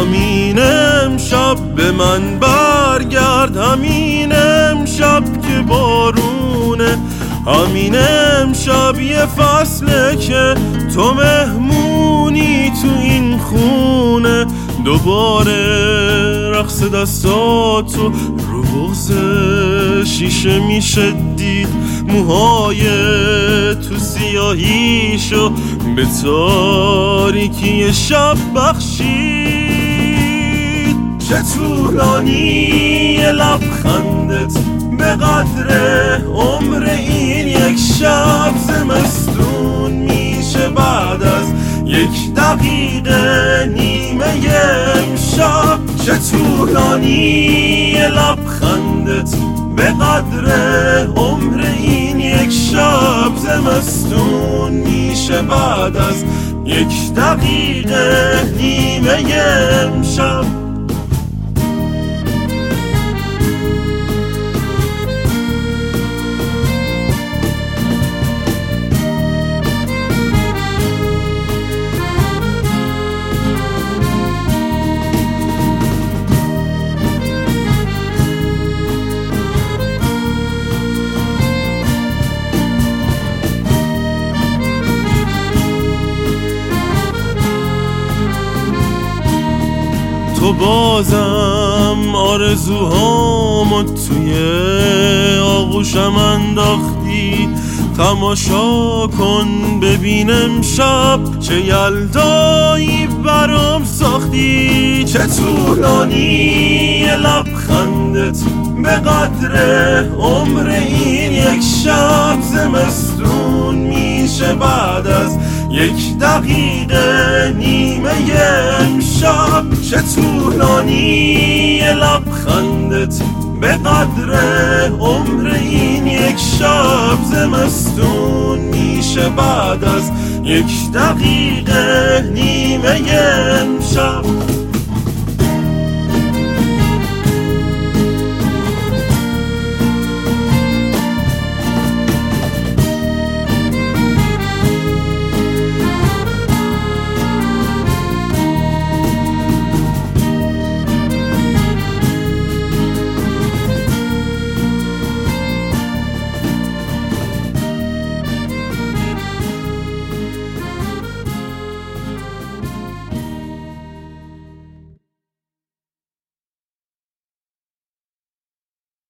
همین امشب به من برگرد، همین امشب که بارونه، همین امشب یه فصله که تو مهمونی تو این خونه. دوباره رقص دستاتو رو بغض شیشه میشه دید، موهای تو سیاهیشو به تاریکی شب بخشید. چه طولانی لبخندت به قدر عمر این یک شب زمستون میشه بعد از 1 دقیقه نیمه امشب. چه طولانی لبخندت به قدر عمر این یک شب زمستون میشه بعد از 1 دقیقه نیمه امشب. تو بازم آرزوهامو توی آغوشم انداختی، تماشا کن ببین امشب چه یلدایی برام ساختی. چه طولانی لبخندت به قدر عمر این یک شب زمستون میشه بعد از 1 دقیقه نیمه امشب. چه طولانی لبخندت به قدر عمر این یک شب زمستون میشه بعد از 1 دقیقه نیمه امشب.